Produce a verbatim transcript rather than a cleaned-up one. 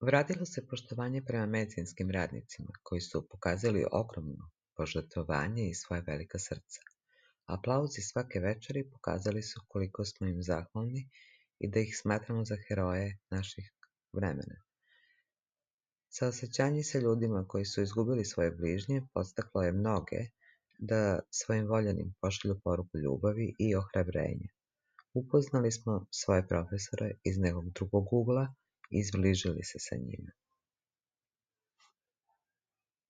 Vratilo se poštovanje prema medicinskim radnicima, koji su pokazali ogromno požrtvovanje i svoja velika srca. Aplauzi svake večeri pokazali su koliko smo im zahvalni i da ih smatramo za heroje naših vremena. Saosećanje sa ljudima koji su izgubili svoje bližnje podstaklo je mnoge da svojim voljenim pošalju poruku ljubavi i ohrabrenja. Upoznali smo svoje profesore iz nekog drugog ugla i zbližili se sa njima.